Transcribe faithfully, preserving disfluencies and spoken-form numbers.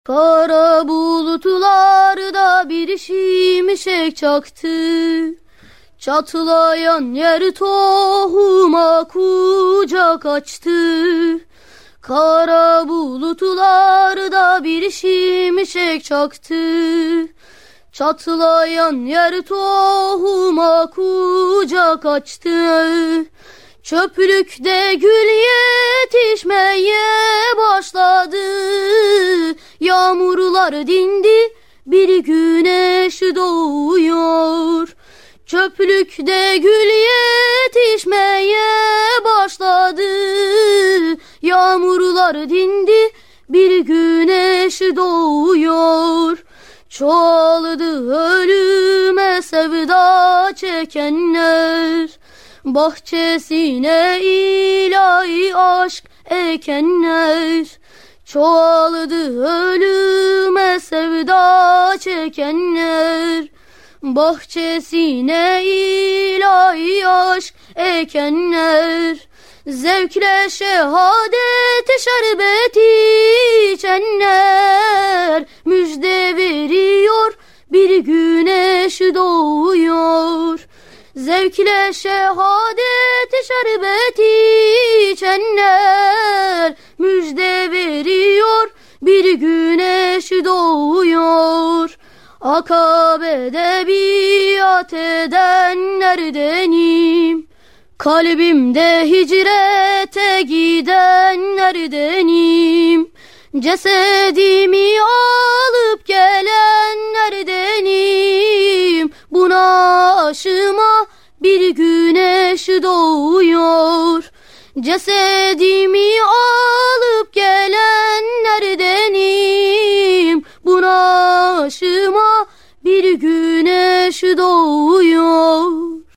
Kara bulutlarda bir şimşek çaktı, çatlayan yer tohuma kucak açtı. Kara bulutlarda bir şimşek çaktı, çatlayan yer tohuma kucak açtı. Çöplükte gül yetişmeye başladı, yağmurlar dindi, bir güneş doğuyor. Çöplükte gül yetişmeye başladı, yağmurlar dindi, bir güneş doğuyor. Çoğaldı ölüme sevda çekenler, bahçesine ilahi aşk ekenler. Çoğaldı ölüme sevda çekenler, bahçesine ilahi aşk ekenler. Zevkle şehadet şerbeti içenler, müjde veriyor, bir güneş doğuyor. Zevkle şehadet şerbeti içenler, müjde veriyor, bir güneş doğuyor. Akabe'de biat edenlerdenim, kalbimde hicrete gidenlerdenim. Cesedimi alıp gelenlerdenim, buna aşıma bir güneş doğuyor. Cesedimi alıp gelenlerdenim, buna aşıma bir güneş doğuyor.